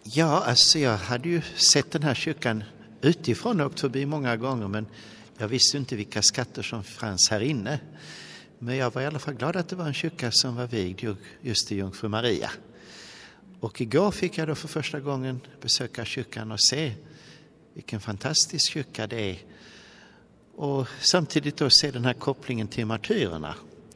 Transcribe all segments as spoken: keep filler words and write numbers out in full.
Ja, alltså jag hade ju sett den här kyrkan utifrån och åkt förbi många gånger, men jag visste inte vilka skatter som fanns här inne. Men jag var i alla fall glad att det var en kyrka som var vigd just till Jungfru Maria. Och igår fick jag då för första gången besöka kyrkan och se vilken fantastisk kyrka det är. Och samtidigt då se den här kopplingen till martyrerna.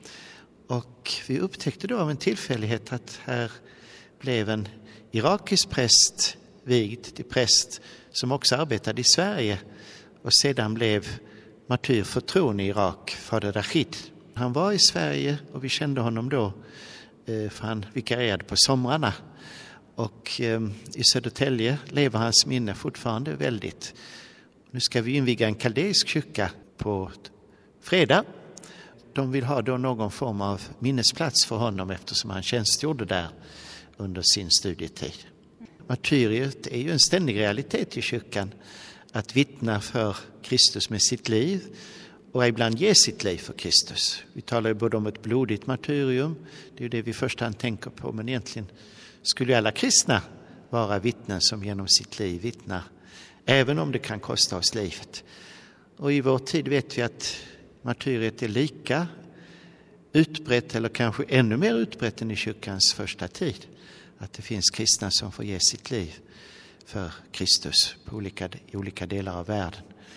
Och vi upptäckte då av en tillfällighet att här blev en irakisk präst vigd till präst som också arbetade i Sverige och sedan blev martyr för tron i Irak, fader Rashid. Han var i Sverige och vi kände honom då för han vikarierade på somrarna. Och i Södertälje lever hans minne fortfarande väldigt. Nu ska vi inviga en kaldeisk kyrka på fredag. De vill ha då någon form av minnesplats för honom eftersom han tjänstgjorde där under sin studietid. Martyriet är ju en ständig realitet i kyrkan. Att vittna för Kristus med sitt liv och ibland ge sitt liv för Kristus. Vi talar ju både om ett blodigt martyrium, det är ju det vi först hand tänker på, men egentligen skulle alla kristna vara vittnen som genom sitt liv vittnar, även om det kan kosta oss livet. Och i vår tid vet vi att martyriet är lika utbrett eller kanske ännu mer utbrett än i kyrkans första tid. Att det finns kristna som får ge sitt liv för Kristus på olika, i olika delar av världen.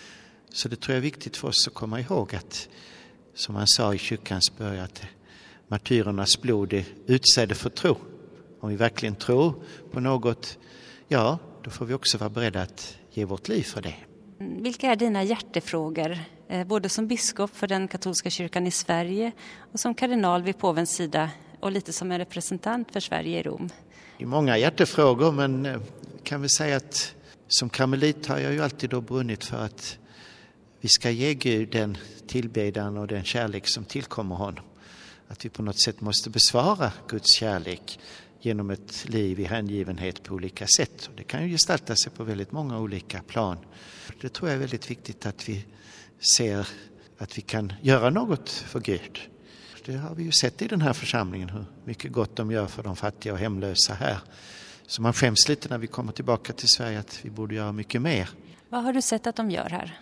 Så det tror jag är viktigt för oss att komma ihåg att, som man sa i kyrkans början, att martyrernas blod är utsäde för tro. Om vi verkligen tror på något, ja, då får vi också vara beredda att ge vårt liv för det. Vilka är dina hjärtefrågor, både som biskop för den katolska kyrkan i Sverige och som kardinal vid påvens sida och lite som en representant för Sverige i Rom? Det är många hjärtefrågor, men kan vi säga att som karmelit har jag ju alltid då brunnit för att vi ska ge Gud den tillbedjan och den kärlek som tillkommer honom. Att vi på något sätt måste besvara Guds kärlek genom ett liv i hängivenhet på olika sätt. Och det kan ju gestalta sig på väldigt många olika plan. Det tror jag är väldigt viktigt att vi ser att vi kan göra något för Gud. Det har vi ju sett i den här församlingen hur mycket gott de gör för de fattiga och hemlösa här. Så man skäms lite när vi kommer tillbaka till Sverige att vi borde göra mycket mer. Vad har du sett att de gör här?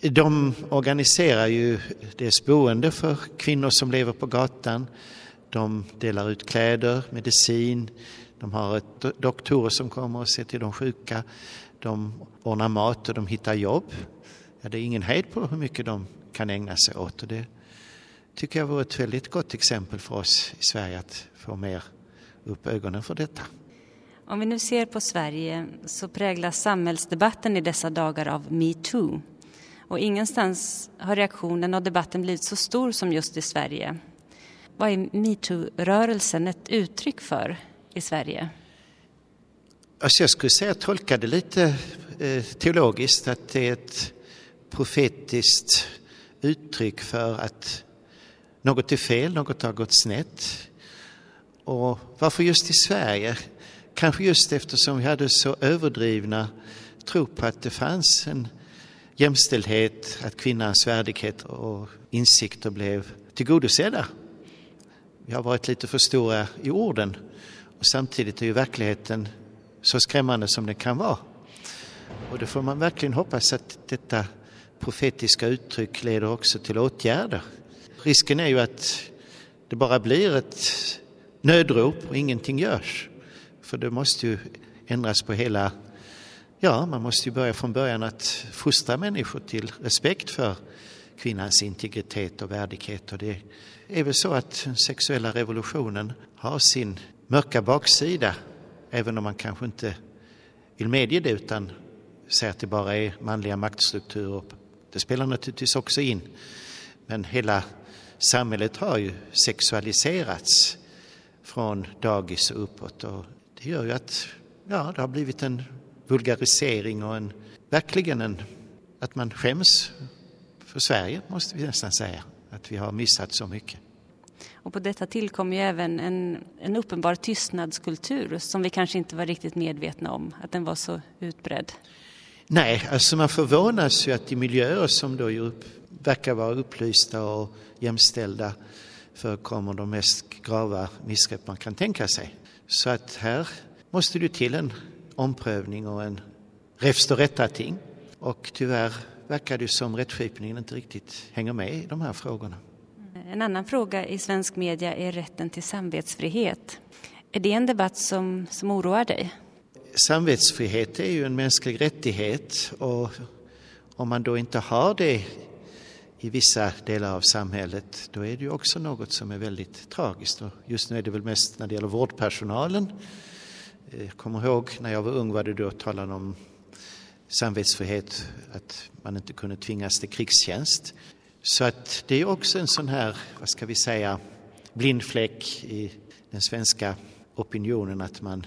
De organiserar ju dels boende för kvinnor som lever på gatan. De delar ut kläder, medicin. De har ett doktorer som kommer och ser till de sjuka. De ordnar mat och de hittar jobb. Ja, det är ingen hejd på hur mycket de kan ägna sig åt. Och det tycker jag var ett väldigt gott exempel för oss i Sverige att få mer upp ögonen för detta. Om vi nu ser på Sverige så präglas samhällsdebatten i dessa dagar av MeToo. Och ingenstans har reaktionen och debatten blivit så stor som just i Sverige. Vad är MeToo-rörelsen ett uttryck för i Sverige? Alltså jag skulle säga, tolka det lite eh, teologiskt, att det är ett profetiskt uttryck för att något är fel, något har gått snett. Och varför just i Sverige? Kanske just eftersom vi hade så överdrivna tro på att det fanns en jämställdhet, att kvinnans värdighet och insikter blev tillgodosedda. Vi har varit lite för stora i orden och samtidigt är ju verkligheten så skrämmande som det kan vara. Och det får man verkligen hoppas att detta profetiska uttryck leder också till åtgärder. Risken är ju att det bara blir ett nödrop och ingenting görs. För det måste ju ändras på hela, ja, man måste ju börja från början att fostra människor till respekt för kvinnans integritet och värdighet. Och det är väl så att den sexuella revolutionen har sin mörka baksida, även om man kanske inte vill medge det utan säger att det bara är manliga maktstrukturer. Det spelar naturligtvis också in. Men hela samhället har ju sexualiserats från dagis och uppåt. Och det gör ju att ja, det har blivit en vulgarisering och en, verkligen en, att man skäms för Sverige, måste vi nästan säga. Att vi har missat så mycket. Och på detta tillkommer ju även en, en uppenbar tystnadskultur som vi kanske inte var riktigt medvetna om, att den var så utbredd. Nej, alltså man förvånas ju att i miljöer som då upp, verkar vara upplysta och jämställda förekommer de mest grava missgrepp man kan tänka sig. Så att här måste det till en omprövning och en restaurättating. Och tyvärr verkar det som rättskipningen inte riktigt hänger med i de här frågorna. En annan fråga i svensk media är rätten till samvetsfrihet. Är det en debatt som, som oroar dig? Samvetsfrihet är ju en mänsklig rättighet, och om man då inte har det i vissa delar av samhället, då är det ju också något som är väldigt tragiskt. Och just nu är det väl mest när det gäller vårdpersonalen. Jag kommer ihåg när jag var ung var det då talan om samvetsfrihet, att man inte kunde tvingas till krigstjänst. Så att det är också en sån här, vad ska vi säga, blindfläck i den svenska opinionen, att man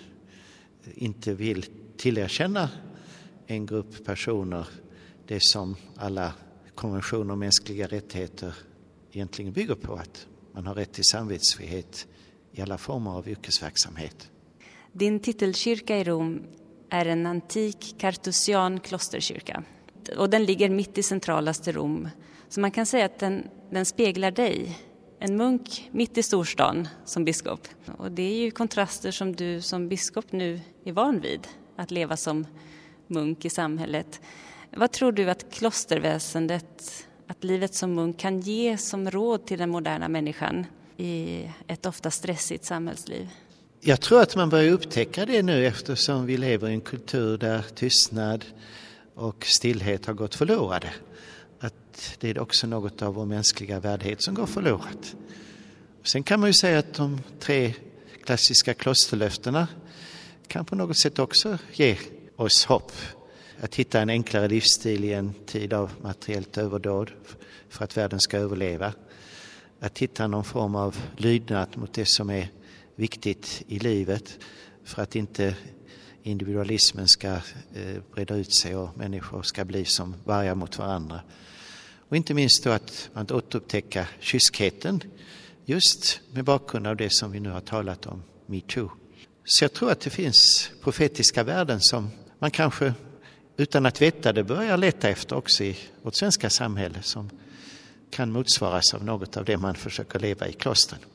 inte vill tillerkänna en grupp personer det som alla konventioner om mänskliga rättigheter egentligen bygger på, att man har rätt till samvetsfrihet i alla former av yrkesverksamhet. Din titelkyrka i Rom är en antik kartusian klosterkyrka, och den ligger mitt i centralaste Rom. Så man kan säga att den, den speglar dig, en munk mitt i storstan som biskop. Och det är ju kontraster som du som biskop nu är van vid, att leva som munk i samhället. Vad tror du att klosterväsendet, att livet som munk kan ge som råd till den moderna människan i ett ofta stressigt samhällsliv? Jag tror att man börjar upptäcka det nu, eftersom vi lever i en kultur där tystnad och stillhet har gått förlorade. Att det är också något av vår mänskliga värdighet som går förlorat. Sen kan man ju säga att de tre klassiska klosterlöftena kan på något sätt också ge oss hopp. Att hitta en enklare livsstil i en tid av materiellt överdåd för att världen ska överleva. Att hitta någon form av lydnad mot det som är viktigt i livet för att inte individualismen ska eh, breda ut sig och människor ska bli som vargar mot varandra. Och inte minst då att man återupptäcka kyskheten, just med bakgrund av det som vi nu har talat om, MeToo. Så jag tror att det finns profetiska värden som man kanske utan att veta det börjar leta efter också i vårt svenska samhälle, som kan motsvaras av något av det man försöker leva i klostren.